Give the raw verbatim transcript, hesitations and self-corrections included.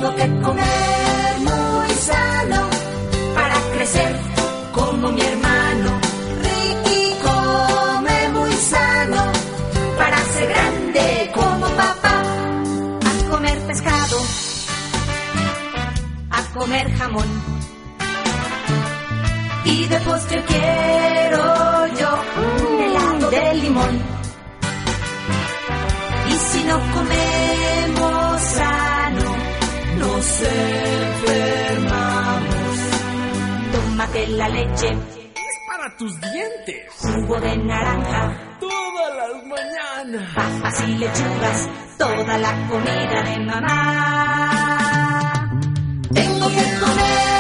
Tengo que comer muy sano para crecer como mi hermano. Ricky come muy sano para ser grande como papá. A comer pescado, a comer jamón, y de postre quiero yo un helado de limón. Y si no comemos sano, nos enfermamos. Tómate la leche, es para tus dientes. Jugo de naranja, todas las mañanas. Papas y lechugas, toda la comida de mamá. Tengo que comer